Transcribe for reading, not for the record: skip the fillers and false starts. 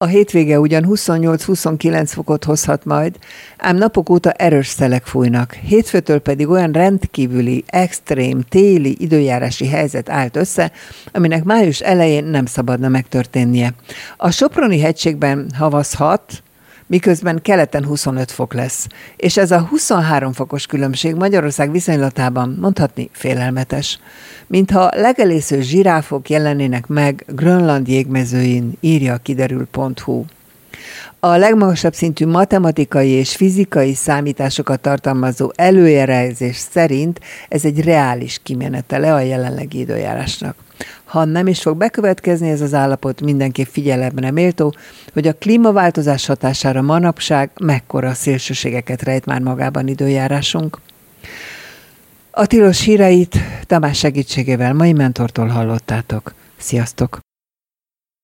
A hétvége ugyan 28-29 fokot hozhat majd, ám napok óta erős szelek fújnak. Hétfőtől pedig olyan rendkívüli, extrém, téli időjárási helyzet állt össze, aminek május elején nem szabadna megtörténnie. A Soproni hegységben havazhat, miközben keleten 25 fok lesz. És ez a 23 fokos különbség Magyarország viszonylatában mondhatni félelmetes. Mintha legelésző zsiráfok jelenének meg Grönland jégmezőin, írja a kiderül.hu. A legmagasabb szintű matematikai és fizikai számításokat tartalmazó előjelezés szerint ez egy reális kimenetele a jelenlegi időjárásnak. Ha nem is fog bekövetkezni ez az állapot, mindenképp figyelemre méltó, hogy a klímaváltozás hatására manapság mekkora szélsőségeket rejt már magában időjárásunk. A tilos híreit Tamás segítségével mai mentortól hallottátok. Sziasztok!